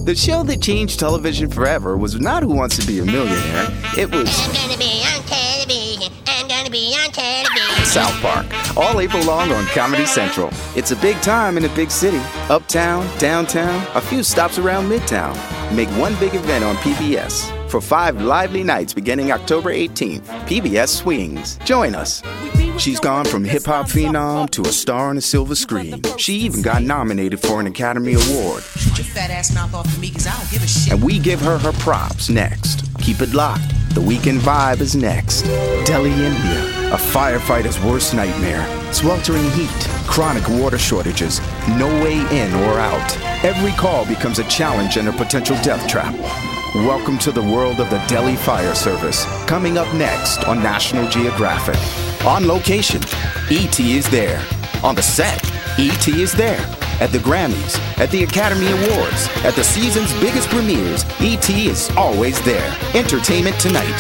The show that changed television forever was not Who Wants to Be a Millionaire. It was I'm gonna be on television. I'm gonna be on television. South Park, all April long on Comedy Central. It's a big time in a big city. Uptown, downtown, a few stops around Midtown. Make one big event on PBS. For 5 lively nights beginning October 18th, PBS swings. Join us. She's gone from hip-hop phenom to a star on a silver screen. She even got nominated for an Academy Award. Shoot your fat ass mouth off to me, cause I don't give a shit. And we give her props next. Keep it locked. The Weekend Vibe is next. Delhi, India. A firefighter's worst nightmare. Sweltering heat. Chronic water shortages. No way in or out. Every call becomes a challenge and a potential death trap. Welcome to the world of the Delhi Fire Service. Coming up next on National Geographic. On location, E.T. is there. On the set, E.T. is there. At the Grammys, at the Academy Awards, at the season's biggest premieres, E.T. is always there. Entertainment Tonight.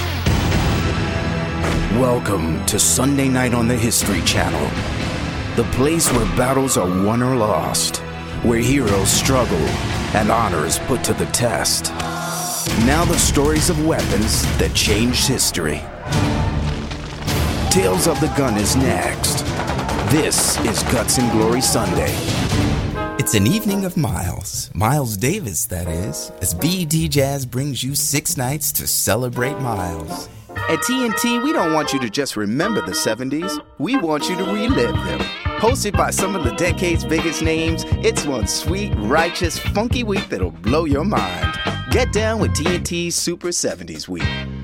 Welcome to Sunday Night on the History Channel. The place where battles are won or lost, where heroes struggle and honor is put to the test. Now the stories of weapons that changed history. Tales of the Gun is next. This is Guts and Glory Sunday. It's an evening of Miles Davis, that is, as BET Jazz brings you 6 nights to celebrate Miles. At TNT, we don't want you to just remember the 70s. We want you to relive them. Hosted by some of the decade's biggest names, it's one sweet, righteous, funky week that'll blow your mind. Get down with TNT's Super 70s Week.